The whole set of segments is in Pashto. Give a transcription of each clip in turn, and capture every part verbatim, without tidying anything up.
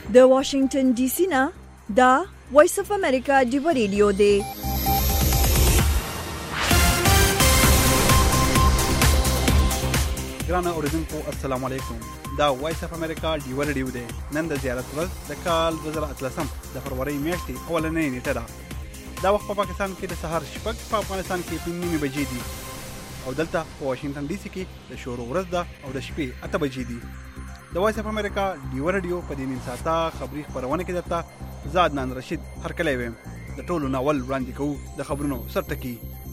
د واشنگټن ډي سي نه دا وایس اف امریکا دی ریډیو دی. ګرانه اوریدونکو السلام علیکم. دا وایس اف امریکا دی ریډیو دی. نن د زیارت ورځ د کال دوه زره اتلسم د فروری میاشتې اولنۍ نیټه ده. دا وخت په پاکستان کې د سهار شپږ، په افغانستان کې په نیمه بجې دي او دلته په واشنگټن ډي سي کې د شروع ورځ ده او د شپې اته بجې دي. د وایس اف امریکا دی ریډیو په دې نیم ساعته خبري خبرونه کې درته زاد نن رشید هرکلی ویم. د ټولو ناول وړاندې کوو د خبرونو سرټکی.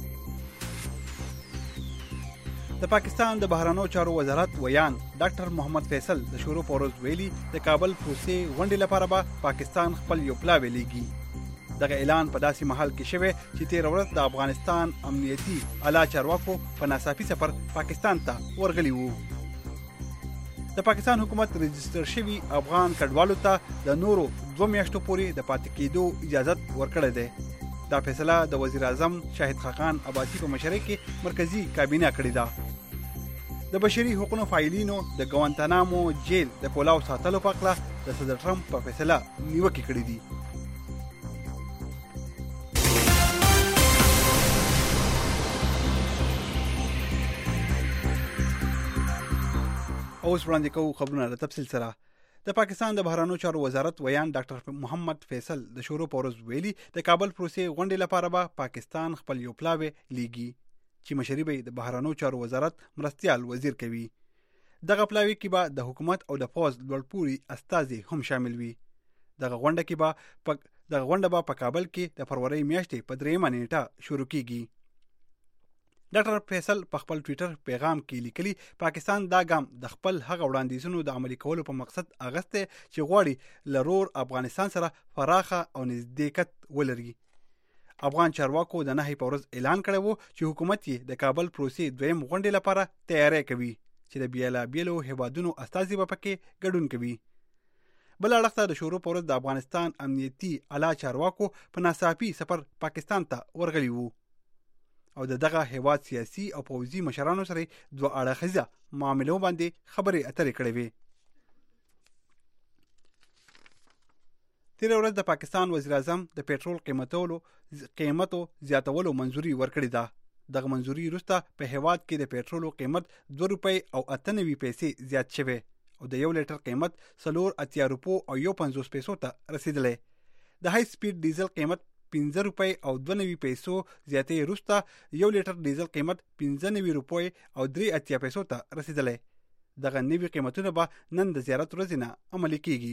د پاکستان د بهرنیو چارو وزارت ویان ډاکټر محمد فیصل د شروع په ورځ ویلي د کابل پروسې غونډې لپاره به پاکستان خپل یو پلاوی لیږي. دغه اعلان په داسې محل کې شوی چې تیر ورځ د افغانستان امنیتي اعلی چارواکو په ناڅاپي سفر پاکستان ته ورغلي وو. د پاکستان حکومت رجستر شوی افغان کډوالو ته د نورو دوه میاشتو پورې د پاتې کېدو اجازت ورکړی دی. دا فیصله د وزیر اعظم شاهد خاقان عباسي په مشرۍ کې مرکزی کابینه کړې ده. د بشري حقوقو فعالینو د ګوانتانامو جیل د پولاو ساتلو په اړه د صدر ټرمپ په فیصله نیوکې کړې دي. اوس وړاندې کوو خبرونه د تفصیل سره. د پاکستان د بهرنیو چارو وزارت ویان ډاکټر محمد فیصل د شروع په ورځ ویلي د کابل پروسې غونډې لپاره به پاکستان خپل یو پلاوی لیږي چې مشري به د بهرنیو چارو وزارت مرستیال وزیر کوي. دغه پلاوی کې به د حکومت او د پوز لوړپوړي استازي هم شامل وي. دغه غونډه کې به دغه غونډه به په کابل کې د فروری میاشتې په دریمه نیټه شروع کیږي. ډاکټر فیصل په خپل ټویټر پیغام کې لیکلي پاکستان دا ګام د خپل هغه وړاندیزونو د عملي کولو په مقصد اغسته چې غواړي لرور افغانستان سره فراخه او نزدېکت ولري. افغان چارواکو د نهي په ورځ اعلان کړی وو چې حکومت یې د کابل پروسې دویم غونډې لپاره تیاری کوي چې د بیلابیلو هیوادونو استازي به پکې ګډون کوي. بل اړخ ته د شروع په ورځ د افغانستان امنیتي اعلی چارواکو په ناڅاپي سفر پاکستان ته ورغلي وو او د دغه هیواد سیاسي او پوځي مشرانو سره دوه اړخیزه معاملو باندې خبرې اترې کړې وې. تیر ورځ د پاکستان وزیر اعظم د پېټرول قیمتولو قیمتو زیاتولو منځوري ورکړې ده. دغه منځوري وروسته په هیواد کې د پېټرولو قیمت دوه روپۍ او اته نوي پیسې زیات شوی او د یو لیټر قیمت څلور اتیا روپو او یو پنځوس پیسو ته رسیدلی. د های سپیډ ډیزل قیمت پنځه روپۍ او دوه نوي پیسو زیاتې وروسته یو لیټر ډیزل قیمت پنځه نوي روپۍ او درې اتیا پیسو ته رسیدلی. دغه نوي قیمتونه به نن د زیارت ورځې نه عملي کیږي.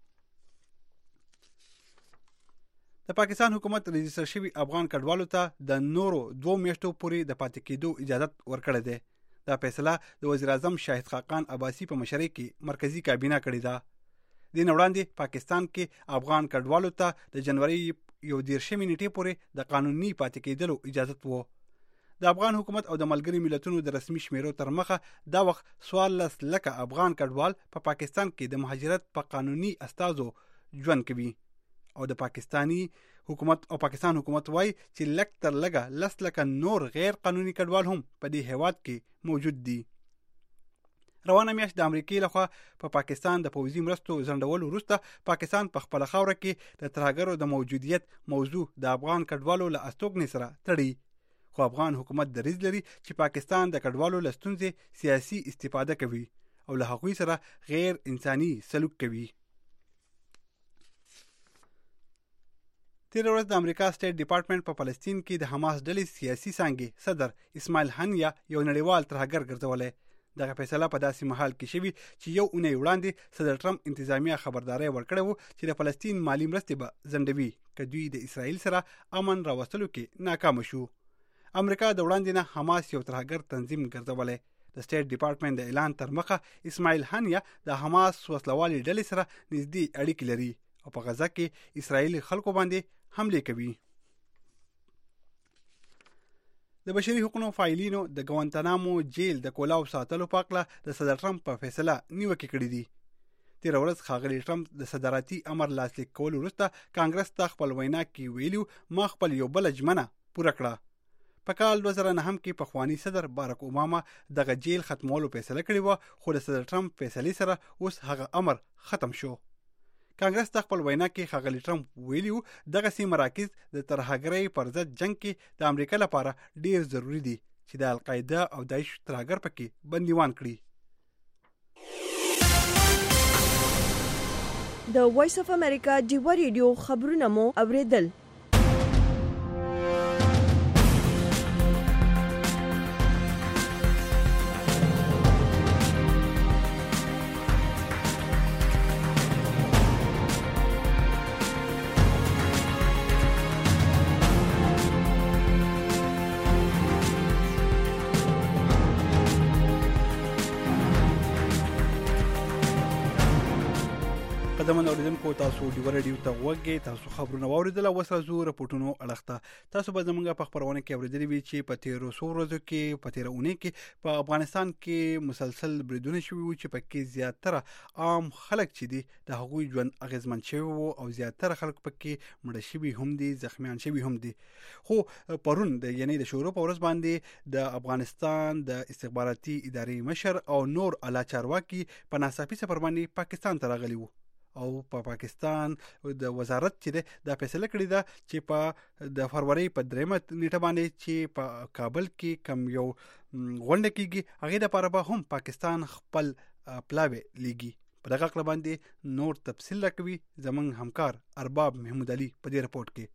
د پاکستان حکومت رجستر شوي افغان کډوالو ته د نورو دوه میاشتو پورې د پاتې کېدو اجازت ورکړی دی. دا فیصله د وزیر اعظم شاهد خاقان عباسي په مشرۍ کې مرکزی کابینه کړې ده. دین وړاندې پاکستان کې افغان کډوالو ته د جنوري یو دیرشمې نیټې پورې د قانوني پاتې کېدلو اجازت وو. د افغان حکومت او د ملګري ملتونو د رسمي شمیرو تر مخه دا وخت څوارلس لکه افغان کډوال په پاکستان کې د مهاجرت په قانوني استازو ژوند کوي او د پاکستانی حکومت او پاکستان حکومت وایي چې لږ تر لږه لس لکه نور غیر قانوني کډوال هم په دې هیواد کې موجود دي. روانه میاشت د امریکای لخوا په پا پاکستان د پوځي مرستو ځنډولو وروسته پاکستان په خپل خاوره کې د ترهګرو د موجودیت موضوع د افغان کډوالو له استوګنې سره تړي. خو افغان حکومت دریځ لري چې پاکستان د کډوالو له ستونزې سیاسي استفاده کوي او له هغوی سره غیر انساني سلوک کوي. تیر ورځ د امریکا سټیټ ډپارټمنټ په فلسطین کې د حماس ډلې سیاسي څانګې صدر اسماعیل هنیه یو نړیوال ترهګر ګرځولی. دغه فیصله په داسې محل کې شوی چې یو اونۍ وړاندې صدر ټرمپ انتظامیه خبرداري ورکړې وو چې د فلسطین مالی مرستې به ځنډوي که دوی د اسرائیل سره امن راوستلو کې ناکام شو. امریکا د وړاندې نه حماس یو ترهګر تنظیم ګرځولی. د سټیټ ډپارټمنټ د اعلان تر مخه اسماعیل هنیه د حماس وسلوالې ډلې سره نږدې اړیکې لري او په غزه کې اسرائیلي خلکو باندې حمله کوي. د بشري حقوقو فعالینو د ګوانتانامو جیل د کولاو ساتلو په اړه د صدر ټرمپ په فیصله نیوکې کړې دي. تیر ورځ ښاغلي ټرمپ د صدارتي امر لاسلیک کولو وروسته کانګرس ته خپل وینا کې ویلو ما خپل یو بل ژمنه پوره کړه. په کال دوه زره نهم کې پخوانی صدر باراک اوباما دغه جیل ختمولو فیصله کړې وه، خو د صدر ټرمپ فیصلې سره اوس هغه امر ختم شو. کانګرس د خپل وینا کې ښاغلي ټرمپ ویلي وو دغه سي مراکز د ترهګرۍ پر ضد جنگ کې د امریکا لپاره ډیر ضروری دي چې د القاعده او داعش ترهګر پکې بندیوان کړي. د وایس اف امریکا ډیو ریډیو خبرونه مو اوریدل. قدمن اوریدونکو تاسو ډیو ریډیو ته وګورئ، تاسو خبرونه واوریدل او وسره زو رپورټونو اړخته تاسو به زمونږ په خبرونه کې اوریدلې وی چې په تیرو څو ورځو کې په تیر اونۍ کې په افغانستان کې مسلسل بریدونه شوي وو چې پکې زیاتره عام خلک چې دي د هغوی ژوند اغیزمن شوی وو او زیاتره خلک پکې مړه شوي هم دي، زخمیان شوي هم دي. خو پرون د یعنی د شورو په ورځ باندې د افغانستان د استخباراتي ادارې مشر او نور اعلی چارواکي په ناڅاپي سفر باندې پاکستان ته راغلي وو او په پا پاکستان د وزارت چې د فیصله کړې ده چې په د فروری په دریمه نیټه باندې چې په کابل کې کم یو غونډه کېږي هغه د لپاره به هم پاکستان خپل پلاوی لیږي. په دغه اړه باندې نور تفصیل راکوي زمونږ همکار ارباب محمود علي په دې رپورت کې.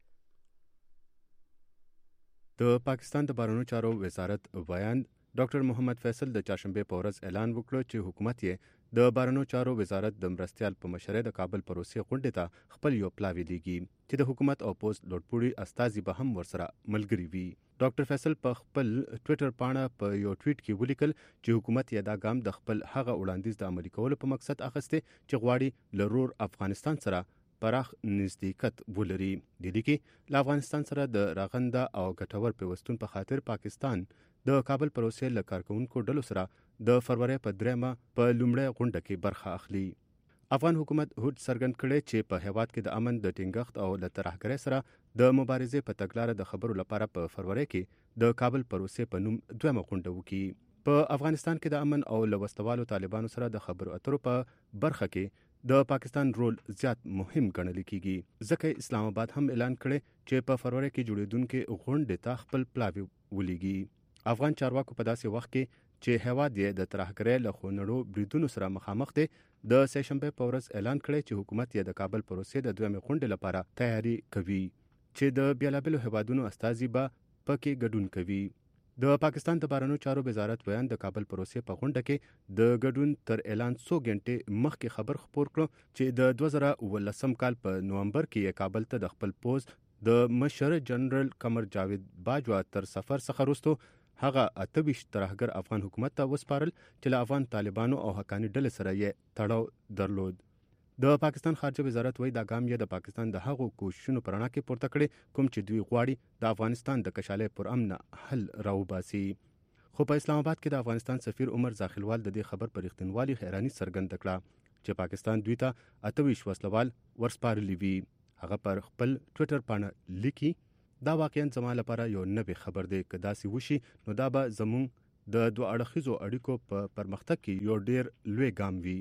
د پاکستان د بهرنیو چارو وزارت ویاند ډاکټر محمد فیصل د چاشنبه په ورځ اعلان وکړ چې حکومت یې د بهرنیو چارو وزارت د مرستيال په مشرۍ د کابل پروسې غونډې ته خپل یو پلاوی لیږي چې د حکومت او پوسټ لوړپوړي استازي به هم ورسره ملګري وي. ډاکټر فیصل په خپل ټوئیټر پاڼه په یو ټویټ کې ولیکل چې حکومت یې دا ګام د خپل هغه وړاندیز د عملي کولو په مقصد اخیسته چې غواړي لرور افغانستان سره پراخ نزدېکت ولري. د دې کې له افغانستان سره د راغنده او ګټور پیوستون په خاطر پاکستان د کابل پروسې له کارکونکو ډلو سره د فروری په دریمه په لومړی غونډه کې برخه اخلي. افغان حکومت هوډ څرګند کړی چې په هیواد کې د امن د ټینګښت او له ترهګرۍ سره د مبارزې په تګلارې د خبرو لپاره په فروری کې د کابل پروسې په نوم دویمه غونډه وکړي. په افغانستان کې د امن او له وسوالو طالبانو سره د خبرو اترو په برخه کې د پاکستان رول زیات مهم ګڼل کیږي، ځکه اسلام آباد هم اعلان کړی چې په فروری کې جوړیدونکو غونډې ته خپل پلاوی ولېږي. افغان چارواکو په داسې وخت کې چې هیواد یې د ترهګرۍ له خونړو بریدونو سره مخامخ دی د سهشنبه په ورځ اعلان کړی چې حکومت یې د کابل پروسې د دویمې غونډې لپاره تیاری کوي چې د بیلابیلو هیوادونو استازي به پکې ګډون کوي. د پاکستان د بهرنیو چارو وزارت ویاند د کابل پروسې په غونډه کې د ګډون تر اعلان څو غنټې مخکې خبر خپور کړ چې د دوه زره اوولسم کال په نومبر کې کابل ته د خپل پوسټ د مشر جنرال قمر جاوید باجوا تر سفر څخه وروسته هغه اتویش ترهګر افغان حکومت ته وسپارل چې له افغان طالبانو او حقانی ډلې سره یې تړاو درلود. د پاکستان خارجه وزارت وایي دا ګام یې د پاکستان د هغو کوششونو په رڼا کې پورته کړي کوم چې دوی غواړي د افغانستان د کشالۍ پر امن حل راوباسي. خو په اسلام آباد کې د افغانستان سفیر عمر زاخیلوال د دې خبر پر اختنوالي حیرانی څرګنده کړه چې پاکستان دوی ته اتویش وسلوال ورسپارلی وي. هغه پر خپل ټوئیټر باندې لیکي دا واقعا زما لپاره یو نوې خبر دی، که داسې وشي نو دا به زموږ د دوه اړخیزو اړیکو په پرمختګ کې یو ډیر لوی ګام وي.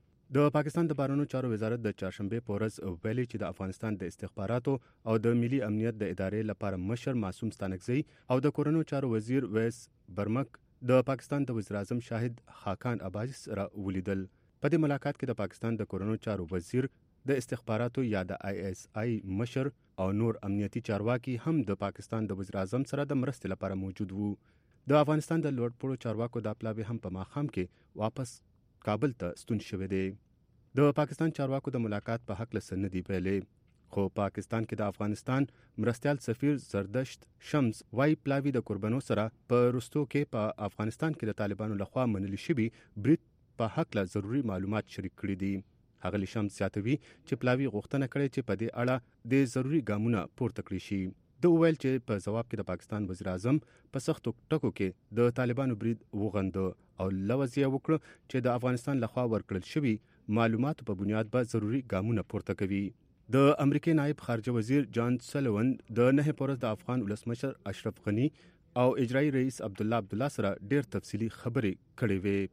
د پاکستان د بهرنیو چارو وزارت د چهارشنبه په ورځ ویلي چې د افغانستان د استخباراتو او د ملي امنیت د ادارې لپاره مشر معصوم ستانکزی او د کورونو چارو وزیر ویس برمک د پاکستان د وزیر اعظم شاهد خاقان عباسی سره ولیدل. په دې ملاقات کې د پاکستان د کورونو چارو وزیر د استخباراتو یا د آی اس آی مشر او نور امنیتي چارواکي هم د پاکستان د وزیر اعظم سره د مرستې لپاره موجود وو. د افغانستان د لوړپوړو چارواکو د پلاوی هم په ماښام کې واپس کابل ته ستون شوی دی. د پاکستان چارواکو د ملاقات په حق لسن دی پیلې، خو پاکستان کې د افغانستان مرستيال سفیر زردشت شمس وايي پلاوی د قربانو سره په رستو کې په افغانستان کې د طالبانو لخوا منل شوی برید په حق له ضروری معلومات شریک کړي دي. هغه شمس زیاتوي چې پلاوی غوښتنه کړې چې په دې اړه د ضروری ګامونه پورته کړی شي. د ویل چې په جواب کې د پاکستان وزیر اعظم په سختو ټکو کې د طالبانو برید وغندو او لوځي وکړ چې د افغانستان لخوا ورکړل شوی معلوماتو په بنیاد به ضروری ګامونه پورته کوي. د امریکای نائب خارجه وزیر جان سلوون د نه پورز د افغان ولسمشر اشرف غنی او اجرایی رئیس عبد الله عبد الله سره ډیر تفصیلی خبرې کړې وې.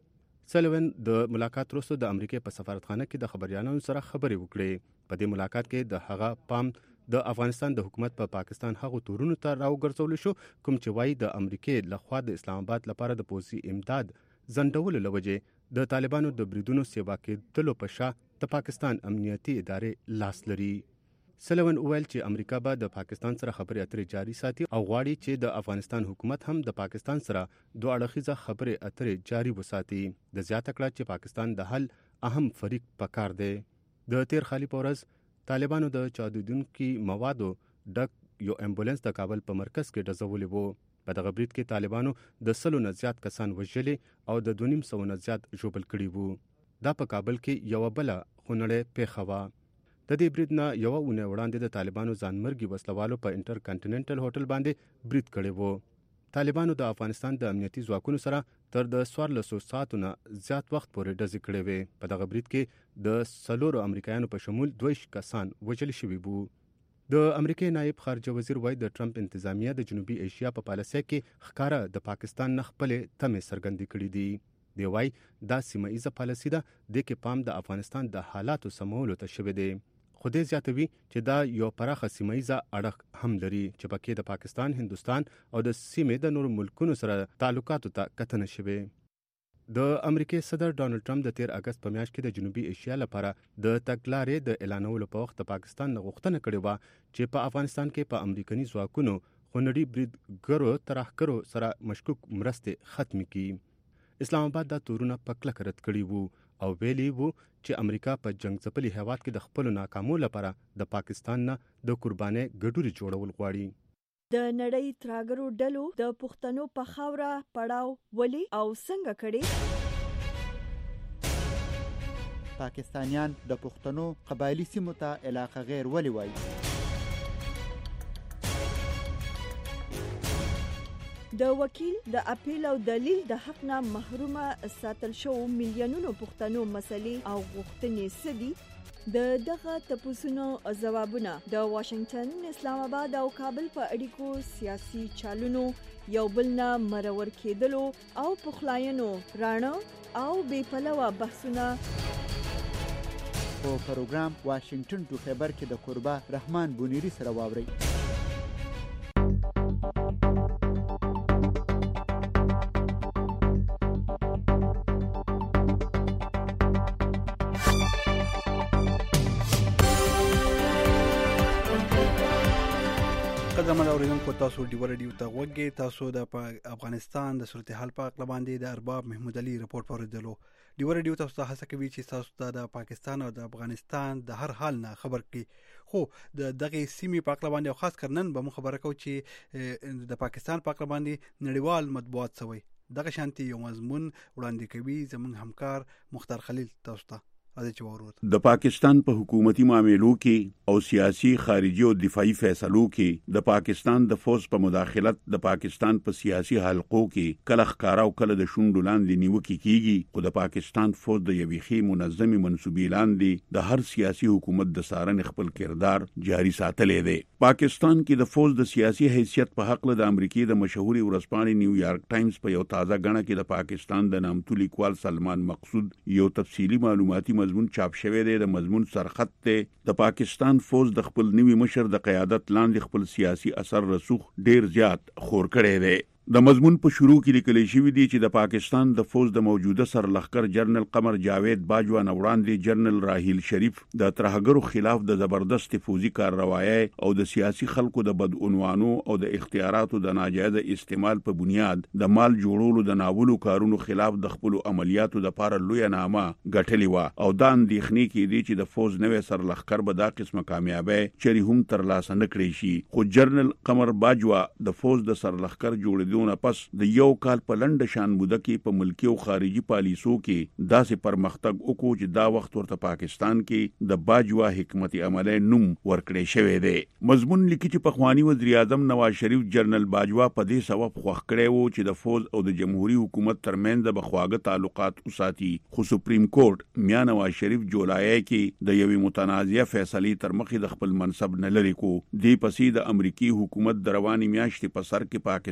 سلوین د ملاقات وروسته د امریکای په سفارتخانه کې د خبريالانو سره خبرې وکړې. په دې ملاقات کې د هغه پام د افغانستان د حکومت په پا پاکستان هغو تورونو ته راوګرځول شو کوم چې وایي د امریکای لخوا د اسلام آباد لپاره د پوځي امداد ځنډولو له وجې د طالبانو د بریدونو سیوا کېدلو په شا د پاکستان امنیتي ادارې لاس لري. سلوین وویل چې امریکا به د پاکستان سره خبرې اترې جاري ساتي او غواړي چې د افغانستان حکومت هم د پاکستان سره دوه اړخیزه خبرې اترې جاري وساتي. د زیاته کړه چې پاکستان د حل اهم فریق پکار دی. د تیر خالي په ورځ طالبانو د چاودیدونکو موادو ډک یو امبولانس د کابل په مرکز کې ډزولې وو. په دغه برید کې طالبانو د سلو نه زیات کسان وژلي او د دوه نیم سوه نه زیات ژوبل کړي وو. دا په کابل کې یوه بله خونړۍ پیښه وه. د دې برید نه یوه اونۍ وړاندې د طالبانو ځانمرګي وسلوالو په انټر کانټیننټل هوټل باندې برید کړی وو. طالبانو د افغانستان د امنیتي ځواکونو سره تر د څوارلسو ساعتو نه زیات وخت پورې ډزې کړې وې. په دغه برید کې د څلورو امریکایانو په شمول دوه کسان وژل شوي وو. د امریکای نایب خارجه وزیر وایي د ټرمپ انتظامیه د جنوبي ایشیا په پالیسۍ کې ښکاره د پاکستان نه خپلې تمې څرګندې کړي دي. دی وایي دا سیمه ایزه پالیسي ده، دې کې پام د افغانستان د حالاتو سمولو ته شوی دی. خو دې زیاتوي چې دا یو پراخه سیمه ایزه اړخ هم لري چې پکې د پاکستان، هندوستان او د سیمې د نورو ملکونو سره تعلقاتو ته کتنه شوې. د امریکای صدر ډانلډ ټرمپ د تیر اگست په میاشت کې د جنوبي ایشیا لپاره د تګلارې د اعلانولو په وخت د پاکستان نه غوښتنه کړې وه چې په افغانستان کې په امریکایي ځواکونو خونړي بریدګرو ترهګرو سره مشکوک مرستې ختمې کړي. اسلام آباد دا تورونه په کلکه رد کړي وو او ویلي وو چې امریکا په جنگ ځپلي هیواد کې د خپلو ناکامو لپاره د پاکستان نه د قربانۍ ګډوري جوړول غواړي. د نړۍ ترهګرو ډلو د پښتنو په خاوره پړاو ولې او څنګه کړي؟ پاکستانیان د پښتنو قبایلی سیمو ته علاقه غیر ولې وایي؟ د وکیل د اپیل او دلیل د حق نه محرومه ساتل شو میلیونونو پښتنو مسلې او غوښتنې سدي. د دغه تپوسونو ځوابونه د واشنگټن، اسلام آباد او کابل په اړیکو سیاسي چالونو یو بل نه مرور کېدلو او پخلاینو راڼه او بې پلوه بحثونه په پروګرام واشنگټن ټو خیبر کې د قربا رحمان بونیری سره واورئ. قدرمن اوریدونکو، تاسو ډیو رادیو ته غوږی. تاسو د افغانستان د صورتحال په اړه باندې د ارباب محمود علي رپورت اوریدلو. ډیو رادیو تاسو ته هڅه کوي چې تاسو ته د پاکستان او د افغانستان د هر حال نه خبر کړي. خو د دغه سیمې په اړه باندې او خاص کر نن به مو خبره کوو چې د پاکستان په اړه باندې نړیوال مطبوعات سوي دغه شانتي یو مضمون وړاندې کوي زموږ همکار مختار خلیل. تاسو ته د پاکستان په حکومتي معاملو کې او سیاسي، خارجي او دفاعي فیصلو کې د پاکستان د فوج په مداخلت د پاکستان په سیاسي حلقو کې کله ښکارا او کله د شونډو لاندې نیوکې کیږي. خو د پاکستان فوج د یوې ښې منظمې منسوبې لاندې د هر سیاسي حکومت د څارنې خپل کردار جاري ساتلی دی. پاکستان کې د فوج د سیاسي حیثیت په حق له د امریکای د مشهوري ورځپاڼې نیویارک ټایمز په یو تازه غڼه کې د پاکستان د نامتو لیکوال سلمان مقصود یو تفصیلی معلوماتي مضمون چاپ شوی دی. د مضمون سرخط ته د پاکستان فوج د خپل نوي مشر د قیادت لاندې خپل سیاسي اثر رسوخ ډیر زیات خور کړی دی. د مضمون په شروع کې لیکل شوی دی چې د پاکستان د فوج د موجوده سرلښکر جنرال قمر جاوید باجوا نه وړاندې جنرال راهیل شریف د ترهګرو خلاف د زبردست فوجي کارروایي او د سیاسي خلکو د بدعنوانو او د اختیاراتو د ناجایز استعمال په بنیاد د مال جوړولو د ناولو کارونو خلاف د خپل عملیاتو د لپاره لوی نامه ګټلې و او دا اندېښنې کې دي چې د فوج نوې سرلښکر به دا قسمه کامیابی چری هم ترلاسه نه کړی شي. خو جنرال قمر باجوا د فوج د سرلښکر جوړېدو پس د یو کال په لنډ شان موده کې په ملکی او خارجي پالیسو کې داسې پرمختګ وکړو چې دا وخت ورته پاکستان کې د باجوا حکمت عملی نوم ورکړی شوی دی. مضمون لیکي چې پخوانی وزیر اعظم نواز شریف جنرال باجوا په دې سبب خوښ کړی وو چې د فوج او د جمهوریت حکومت ترمنځ د بخواګه تعلقات وساتي. خو سپریم کورټ میا نواز شریف جولای کې د یوې متنازعه فیصلې تر مخې د خپل منصب نه لري کو. دې پسې د امریکای حکومت د رواني میاشتې په سر کې پاکستان باندې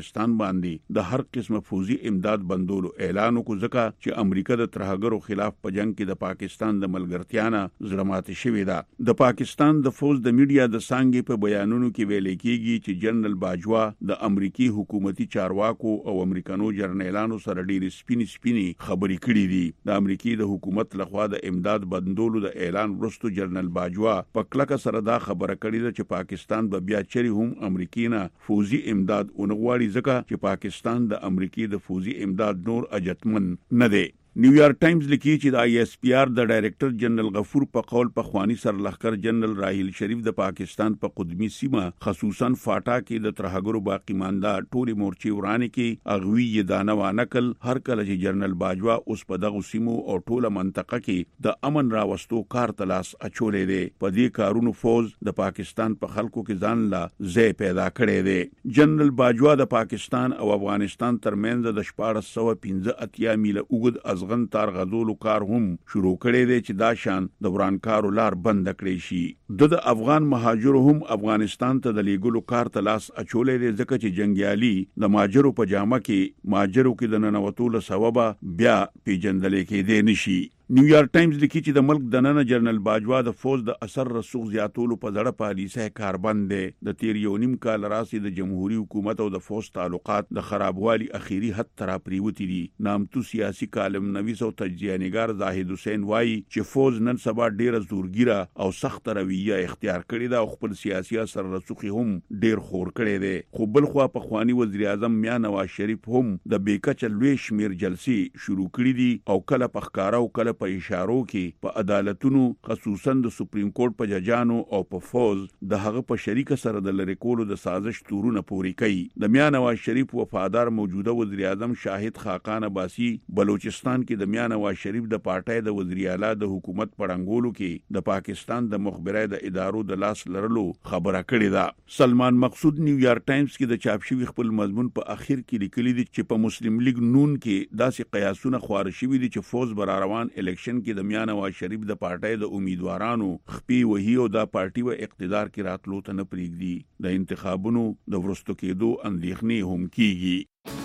باندې د هر قسمه فوزي امداد بندولو اعلان وکړ ځکه چې امریکا د ترهګرو خلاف په جنگ کې د پاکستان د ملګرتیا نه زړه ماتې شوې ده. د پاکستان د فوز د میډیا د څانګې په بیانونو کې ویل کېږي چې جنرال باجوا د امریکای حکومتي چارواکو او امریکانو جرنیلانو سره ډېر سپینې سپینې خبرې کړې دي. د امریکای د حکومت لخوا د امداد بندولو د اعلان وروسته جنرال باجوا په کلکه سره دا خبره کړې ده چې پاکستان به بیا چری هم امریکای نه فوزي امداد اونغواړي ځکه چې پاکستان د امریکای د فوزي امداد نور اجتمن نه دی. نیویارک ټایمز لیکي چې د آی ایس پی آر د ډایریکټر جنرال غفور په قول په خوانی سرلخر جنرال راهیل شریف د پاکستان په قدمی سیمه خصوصا فاټا کې د ترهګرو باقی مانده ټولي مورچې ورانه کې اغوی یې دانه وانکل هر کله چې جنرال باجوا اوس په دغه سیمو او ټوله منطقه کې د امن راوستو کار تلاش اچولې دي. په دې کارونو فوز د پاکستان په خلکو کې ځان لا ځای پیدا کړی دی. جنرال باجوا د پاکستان او افغانستان ترمنځ د شپږ سوه پنځه اتیا میله اوږد غن تار غزولو کار هم شروع کړی دی چې دا شان د ورانکارو لار بند کړی شي. د د افغان مهاجرو هم افغانستان ته د لیګلو کار تلاش اچولې دی ځکه چې جنگیالي د ماجرو په جامه کې ماجرو کې د ننوتو له سببه بیا پیجندل کېدی نشي. نیویارک ټایمز لیکي چې د ملک دننه جنرال باجوا د فوز د اثر رسوخ زیاتولو په زړه پالیسه کاربند دی. د تیر یو نیم کال راځي د جمهوریت حکومت او د فوز تعلقات د خرابوالي اخیری حد تر پریوتی دي. نامتو سیاسي کالم نویس او تجزیه نگار زاهد حسین وایي چې فوز نن سبا ډیره زورګیره او سخت رویه اختیار کړې ده او خپل سیاسي اثر رسوخي هم ډیر خور کړی دی. خو بل خو په خوانی وزیر اعظم میا نواز شریف هم د بیکچ لوی شمیر جلسې شروع کړې دي او کله په ښکارا او کله په اشارو کې په عدالتونو خصوصا د سپریم کورټ په ججانو او په فوز د هغه په شریک سره د لری کولو د سازش تورونه پوری کوي. د میا نواز شریف وفادار موجوده وزیر اعظم شاهد خاقان عباسی بلوچستان کې د میا نواز شریف د پارټۍ د وزیر اعلی د حکومت پړنګولو کې د پاکستان د مخبرای د ادارو د لاس لرلو خبره کړې ده. سلمان مقصود نیویارک ټایمز کې د چاپ شوی خپل مضمون په اخر کې لیکلی دی چې په مسلم لیگ نون کې داسې قیاسونه خوار شوي دي چې فوز بر روان الیکشن کې د میا نواز شریف د پارټۍ د امیدوارانو خپې وهي او د پارټي و اقتدار کې راتلو ته نه پریږدي. د انتخابونو د ورستو کېدو اندېښنې هم کیږي.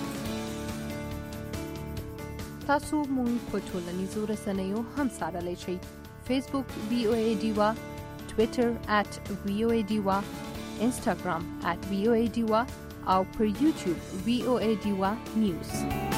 تاسو مونږ په ټولنیزو رسنیو هم سارلی شئ. فیسبوک وی او ای ډیوا، ټویټر ات وی او ای ډیوا، انسټاګرام ات وی او ای ډیوا او پر یوټیوب وی او ای ډیوا نیوز.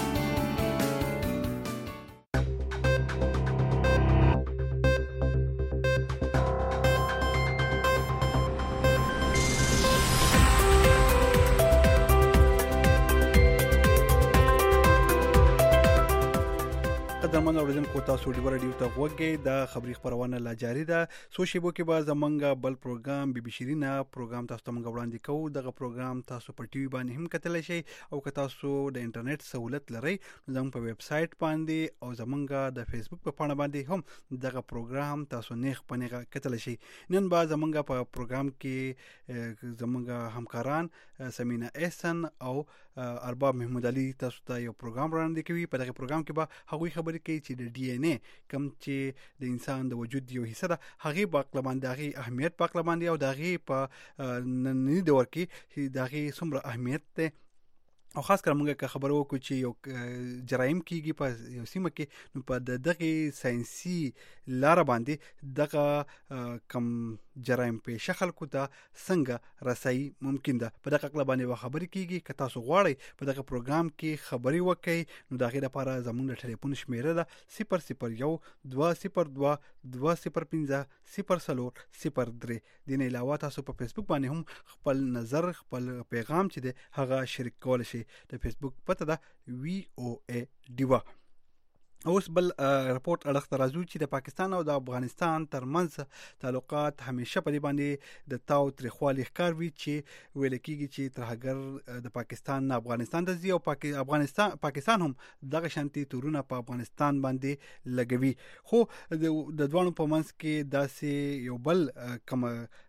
قدرمن اوریدونکو تاسو ډیور ډیو ته وګورئ. د خبري خبرونه لا جاری ده. سو شیبو کې به زمونږ بل پروګرام بي بي شیرینا پروګرام تاسو ته موږ وړاندې کوو. دغه پروګرام تاسو په ټي وي باندې هم کتلی شئ او که تاسو د انټرنیټ سہولت لرئ نو زموږ په ویب سټ باندې او زمونږ د فیسبوک په پاڼه باندې هم دغه پروګرام تاسو نیغ پنیغه کتلی شئ. نن به زمونږ په پروګرام کې زمونږ همکاران سمینا احسن او ارباب محمود علي تاسو ته یو پروګرام وړاندې کوي. په دغه پروګرام کې به هغوی خبرې کوي چې د ډي ان اے کم چې د انسان د وجود یو حصہ ده هغه په باندې هغه اهمیت په باندې او دغه په نننی دور کې دغه څومره اهمیت ده او خاص کر موږ خبرو کو چې یو جرایم کیږي په یو سیمه کې نو په دغه ساينسي لار باندې دغه کم جرایم په شکل کو ته څنګه رسای ممکن ده. په دغه اړه باندې خبرې کیږي. که تاسو غواړئ په دغه پروګرام کې خبري وکړئ نو دغه لپاره زموږ ټلیفون شمیره ده صفر صفر یو دوه صفر دوه دوه صفر پنځه صفر صفر صفر درې. دین علاوه تاسو په فیسبوک باندې هم خپل نظر خپل پیغام چې ده هغه شریک کول شي. د فیسبوک پته ده وی او ای ډیوا. اوس بل رپورت اړخ راځو چې د پاکستان او د افغانستان ترمنځ تعلقات همیشه په دې باندې د تاو تریخوالي ښکار وي چې ویل کېږي چې ترهګر د پاکستان نه افغانستان ته ځي او افغانستان پاکستان هم دغه شانتي تورونه په افغانستان باندې لګوي. خو د دوانو په منځ کې داسې یو بل کوم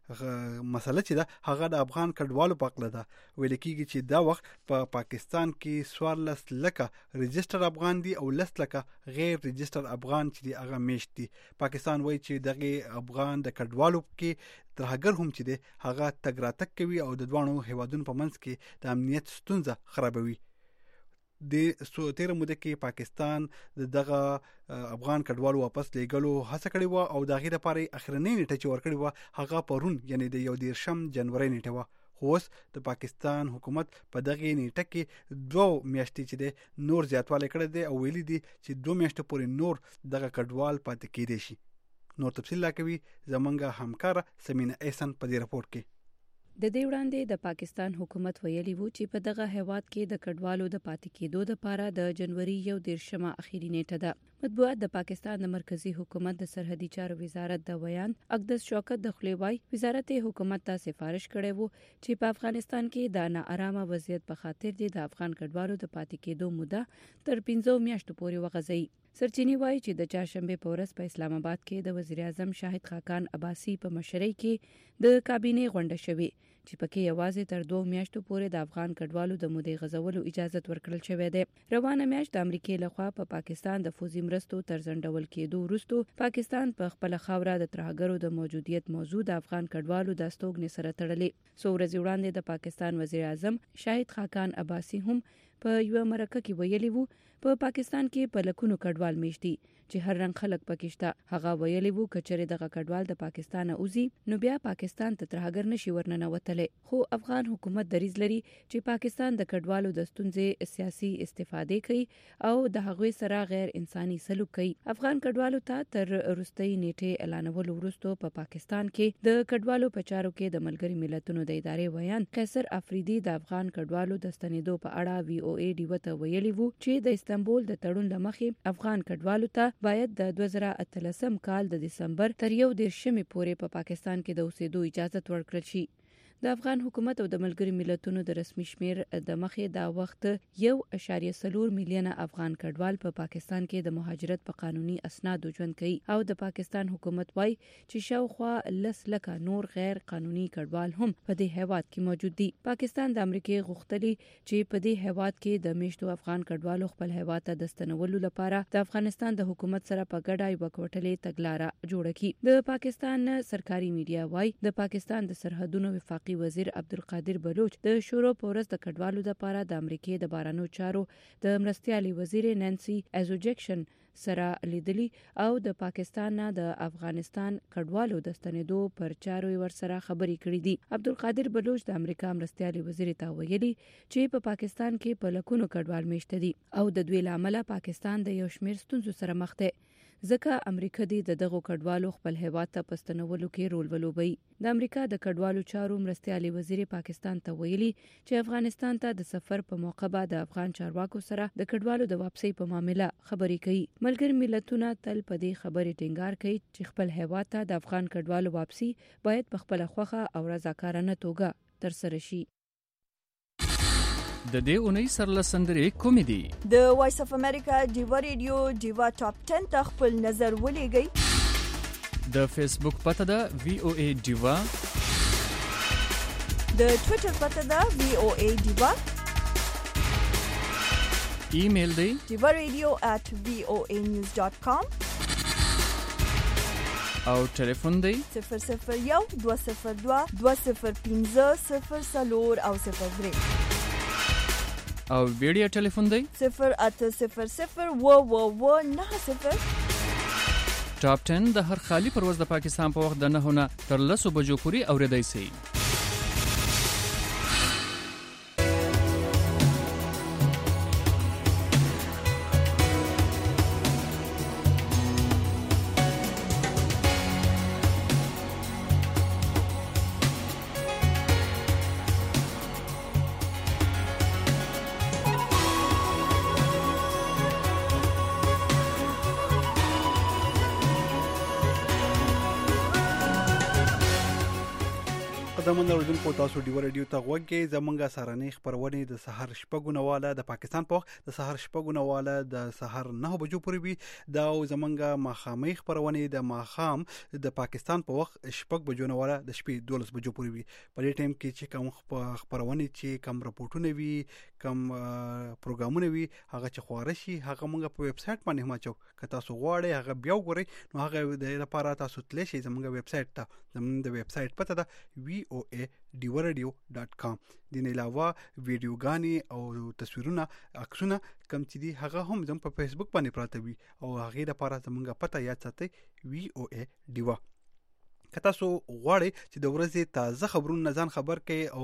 مسله چې ده هغه د افغان کډوالو په اړه ده. ویل کېږي چې دا وخت په پا پاکستان کې څوارلس لکه ريجستر افغان دي او لس لکه غیر ريجستر افغان چې دی هغه میشت دي. پاکستان وایي چې دغه افغان د کډوالو کې ترهګر هم چې دی هغه تګ راتګ کوي او د دوانو هیوادونو په منځ کې د امنیت ستونزه خرابوي. د سو تیر موده کې پاکستان دغه افغان کډوالو واپس لېګلو هڅه کړې و او د غیر لپاره اخرنۍ نیټه چې ورکړې و هغه پرون یعنی د یو دیرشم جنوري نیټه و. خو اوس د پاکستان حکومت په دغه نیټه کې دوه میاشتې چې د نور زیاتوالی کړی دی او ویلي دي چې دوه میاشتې پورې نور دغه کډوال پاتې کېدی شي. نور تفصیل لا کوي زمونږ همکار سمینه احسان په دې راپورټ کې. د دې وړاندې د پاکستان حکومت ویلي وو چې په دغه هیواد کې د کډوالو د پاتې کېدو لپاره د جنوري یو دیرشمه اخیری نیټه ده. مطبوعات د پاکستان د مرکزی حکومت د سرحدي چارو وزارت د ویان اقدس شوکت د خلیوای وزارت حکومت ته سفارش کړی وو چې په افغانستان کې د ناارامه وضعیت په خاطر د افغان کډوالو د پاتې کېدو موده تر پنځو میاشتو پورې وغځوي. سرچینی وایي چې د چهارشنبه په ورځ په اسلام آباد کې د وزیر اعظم شاهد خاقان عباسی په مشرۍ کې د کابینه غونډه شوې چې پکې یوازې تر دوه میاشتو پورې د افغان کډوالو د مودې غځولو اجازه ورکړل شوې ده. روانه میاشت د امریکای لخوا په پا پاکستان د فوزي مرستو ترڅنډول کېدو وروسته پاکستان په خپل خاوره د ترهګرو د موجودیت موضوع د افغان کډوالو د استوګنې سره تړلې. څو ورځې وړاندې د پاکستان وزیر اعظم شاهد خاقان عباسی هم په یو مرکه کې ویلي وو په پاکستان کې په لکونو کډوال میشتي چې هر رنګ خلک پکې شته. هغه ویلي وو کچره دغه کډوال د پاکستان اوزي نو بیا پاکستان ته ترهګر نشي ورننه وتلې. خو افغان حکومت دریځ لري چې پاکستان د کډوالو د ستونزې سیاسي استفاده کوي او د هغوی سره غیر انساني سلوک کوي. افغان کډوالو ته تر وروستۍ نیټه اعلانولو وروسته په پا پاکستان کې د کډوالو په چارو کې د ملګری ملتونو د ادارې ویان قیصر افریدي د افغان کډوالو د ستنېدو په اړه وی او ای ډي وته ویلي وو چې د استنبول د تړون لمخې افغان کډوالو ته باید د دوه زره اتلسم کال د دسمبر تر یو دیرشمې پورې په پا پاکستان کې د اوسېدو اجازه ورکړل شي. د افغان حکومت او د ملګری ملتونو د رسمي شمیر د مخې دا وخت یو اشاریه څلور میلیونه افغان کډوال په پا پاکستان کې د مهاجرت په قانوني اسنادو ژوند کوي او د پاکستان حکومت وايي چې شاوخوا لس لکه نور غیر قانوني کډوال هم په دې هیواد کې موجود دي. پاکستان د امریکای غوښتلي چې په دې هیواد کې د میشتو افغان کډوالو خپل هیواد ته د ستنولو لپاره د افغانستان د حکومت سره په ګډه یو کوټلې تګلارې جوړه کړي. د پاکستان سرکاري میډیا وايي د پاکستان د سرحدونو وفاقي وزیر عبدالقادر بلوچ د شورو په ورځ د کډوالو لپاره د امریکای د بهرنیو چارو د مرستیالي وزیر نانسي ایزوجیکشن سره لیدلی او د پاکستان نه د افغانستان کډوالو د ستنېدو پر چارو ورسره خبرې کړې دي. عبدالقادر بلوچ د امریکا مرستیالي وزیر ته ویلي چې په پا پاکستان کې په لکونو کډوال میشته دي او د دوی لامل پاکستان د یو شمیر ستونزو سره مخ دی ځکه امریکا دی د دغو کډوالو خپل هیواد ته پستنولو کې رول ولوبي. د امریکا د کډوالو چارو مرستیالي وزیر پاکستان ته ویلي چې افغانستان ته د سفر په موقع به د افغان چارواکو سره د کډوالو د واپسۍ په معاملې خبرې کوي. ملګری ملتونه تل په دې خبرې ټینګار کوي چې خپل هیواد ته د افغان کډوالو واپسي باید په خپل خوخه او رضاکارانه توګه ترسره شي. د دې اونۍ سرلسندرې کومې دي؟ د وایس اف امریکا ډیوا ریډیو ډیوا ټاپ ټن ته خپل نظر ولېږئ. د فیسبوک پته ده وی او ای ډیوا. د ټوئیټر پته ده وی او ای ډیوا. ایمیل دی ډیوا ریډیو at وی او ای نیوز ډاٹ کام. او ټلیفون دی صفر صفر یو دوه صفر دوه دوه صفر پنځه صفر څلور او صفر درې. او ویډیو ټلیفون دی صفر اته صفر صفر و و و نه صفر. ټاپ ټن د هر خالی پرواز د پاکستان په وخت د نه نه تر لسو بجو پورې اوریدای شي. ارزمن اوریدونکو تاسو ډیو رادیو ته غوږی زمونږه سارنې خبرونه د سحر شپږونه واله د پاکستان په وخت د سحر شپږونه واله د سحر نه بجو پورې وي دا زمونږه ماخامي خبرونه د ماخام د پاکستان په وخت شپږ بجو نه واله د شپې دولس بجو پورې وي په دې ټیم کې چې کوم خبرونه چې کوم راپورټونه وي کوم پروګرامونه وي هغه چې خواره شي هغه مونږ په ویب سټ باندې هم چو که تاسو غواړئ هغه بیا وګورئ نو هغه د لپاره تاسو تللی شئ زمونږ ویب سټ ته زمونږ د ویب سټ پته ده وی او ای ډیو رادیو ډاټ کام د نه علاوه ویډیوګانی او تصویرونه عکسونه کم چې دي هغه هم زموږ په فیسبوک باندې پراته وي او هغه لپاره زمونږ پته یاد ساتئ وی او ای ډیو که تاسو غواړئ چې د ورځې تازه خبرونه ځان خبر کړئ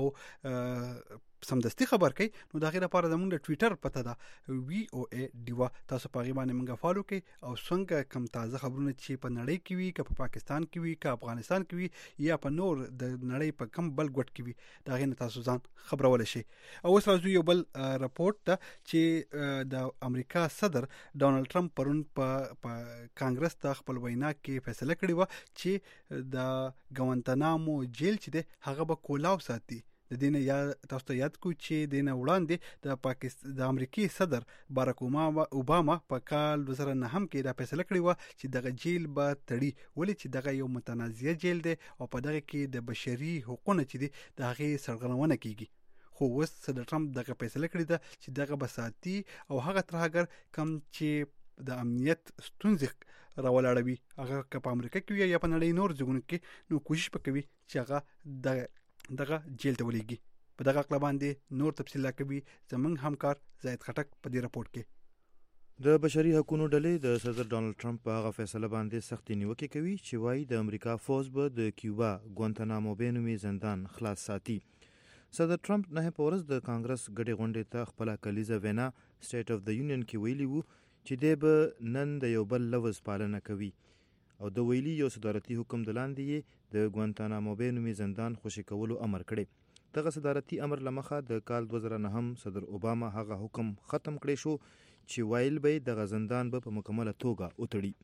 او سمدستي خبر کړئ نو دا غیر لپاره زموږ د ټوئیټر پته ده وی او ای ډیو تاسو په غي باندې موږ فالو کړئ او څنګه کم تازه خبرونه چې په نړۍ کې وي که په پاکستان کې وي که افغانستان کې وي یا په نور د نړۍ په کم بل ګوټ کې وي دا غي تاسو ځان خبرول شي او اوس راځو یو بل راپورټ ته چې د امریکا صدر ډونالد ټرمپ پرون په کانګرس ته خپل وینا کې فیصله کړې و چې د ګوانتانامو جیل چې ده هغه به کولاو ساتي د دینه یا تاسو ته یاد کو چې دینه وړاندې د پاکستان د امریکای صدر باراک اوباما په کال دوه زره نه هم کې دا فیصله کړې و چې دغه جیل به تړي ولې چې دغه یو متنازعه جیل دی او په دغه کې د بشري حقوقو چې دي د هغه سرغړونه کیږي خو اوس صدر ټرمپ دغه فیصله کړې ده چې دغه بساتی او هغه ترهګر کم چې د امنیت ستونزې راولاړوي هغه که په امریکا کې یا په نړۍ نور ځایونو کې نو کوشش وکوي چې هغه د دغه جیل ته ولېږي په دغه اقلا باندې نور تفصیل راکوي زمونږ همکار زاید خټک په دې راپورټ کې د بشري حقوقو ډلې د صدر ډونالد ټرمپ په هغه فیصله باندې سختي نیوکه کوي چې وايي د امریکا فوز به د کیوبا ګوانتانامو بې نومي زندان خلاص ساتي صدر ټرمپ نه په ورځ د کانګرس غړي غونډې ته خپل کلیزه وینا سټیټ اف د یونین کې ویلي وو چې د به نن د یو بل لوز پالنه کوي او د ویلي یو صدارتي حکم د لاندې د ګوانتانامو بې نومي زندان خوشي کولو امر کړي دغه صدارتي امر لمخه د کال دوه زره نه هم صدر اوباما هغه حکم ختم کړی شو چې ویل به د زندان به په مکمله توګه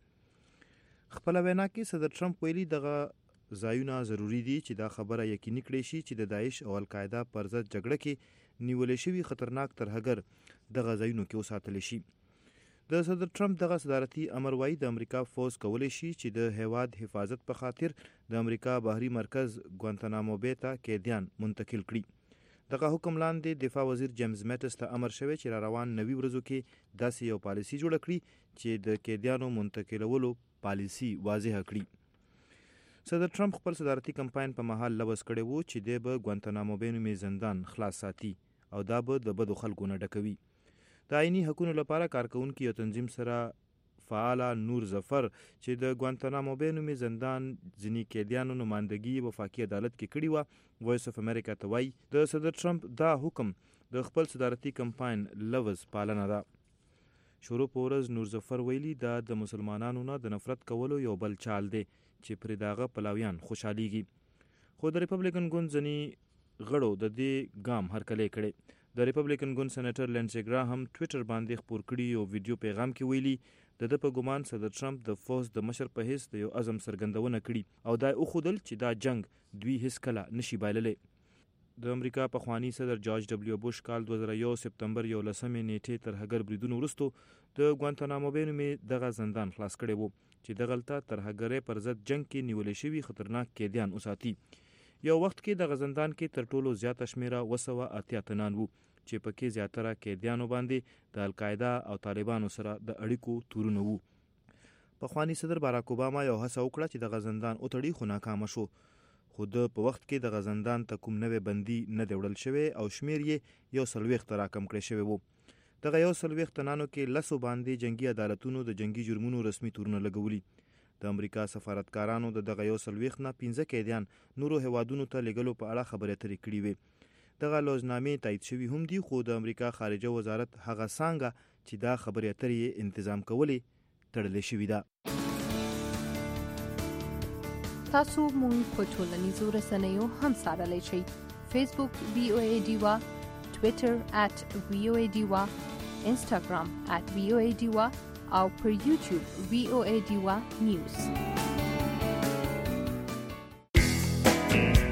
وتړي خپل وینا کې صدر ټرمپ ویلي دغه ځایونه ضروری دي چې دا خبره یقیني کړي شي چې د داعش او القاعده پر ضد جګړه کې نیولې شوی خطرناک ترهګر دغه ځایونو کې وساتل شي د صدر ټرمپ دغه صدارتي امر وايي د امریکا فوز کولی شي چې د هیواد حفاظت په خاطر د امریکا بحري مرکز ګوانتانامو بې ته قیدیان منتقل کړي دغه حکم لاندې دفاع وزیر جیمز میټس ته امر شوی چې را روان نوي ورځو کې داسې یو پالیسي جوړه کړي چې د قیدیانو منتقلولو پالیسي واضح کړي صدر ټرمپ خپل صدارتي کمپاین په مهال لوز کړی وو چې د به ګوانتانامو بې نومي زندان خلاص ساتي او دا به د بدو خلکو نه ډکوي د آئینی حقوقو لپاره کارکونکو یو تنظیم سره فعال نور ظفر چې د ګوانتانامو بې نومي زندان ځینې قیدیانو نمائندګي وفاقي عدالت کې کړې وه وایس اف امریکا ته وایي د صدر ټرمپ دا حکم د خپل صدارتي کمپاین لوز پالنه ده شروع په ورځ نور ظفر ویلي دا د مسلمانانو نه د نفرت کولو یو بل چال دی چې پرې داغه پلاویان خوشحاليږي خو د ریپبلیکن ګوند ځینې غړو د دې ګام هرکلی کړی د ریپبلیکن ګوند سېنیټر لینډسي ګراهم ټویټر باندې خپور کړي یو ویډیو پیغام کې ویلي د د په ګمان صدر ټرمپ د فوز د مشر په حیث د یو عزم څرګندونه کړي او دا وښودل چې دا جنگ دوی هیڅ کله نشي بایللی د امریکا پخوانی صدر جورج ډبلیو بوش کال دوه زره یو سپتمبر یولسمې نیټې ترهګر بریدونو وروسته د ګوانتانامو بې نومي دغه زندان خلاص کړی و چې دغلته ترهګرۍ پر ضد جنگ کې نیولې شوي خطرناک قیدیان وساتي یو وخت کې دغه زندان کې تر ټولو زیاته شمیره اوه سوه اتیا تنان وو چې پکې زیاتره قیدیانو باندې د القاعده او طالبانو سره د اړیکو تورونه وو پخوانی صدر باراک اوباما یو هڅه وکړه چې دغه زندان وتړي خو ناکامه شو خو د په وخت کې دغه زندان ته کوم نوې بندي نه دی وړل شوی او شمیر یې یو څلوېښت ته راکم کړی شوی و دغه یو څلوېښت تنانو کې لسو باندې جنگي عدالتونو د جنگي جرمونو رسمي تورونه لګولي د امریکا سفارتکارانو د دغه یو څلوېښت نه پنځه قیدیان نورو هیوادونو ته لیږلو په اړه خبرې اترې کړې وې دغه لوزنامې تایید شوي هم دي خو د امریکا خارجه وزارت هغه څانګه چې دا خبرې اترې یې انتظام کولې تړلې شوې ده تاسو مونږ په ټولنیزو رسنیو هم څارلی شئ فیسبوک وی او ای ډیوا ټویټر ات وی او ای ډیوا انسټاګرام ات وی او ای ډیوا او پر یوټیوب وی او ای ډیوا نیوز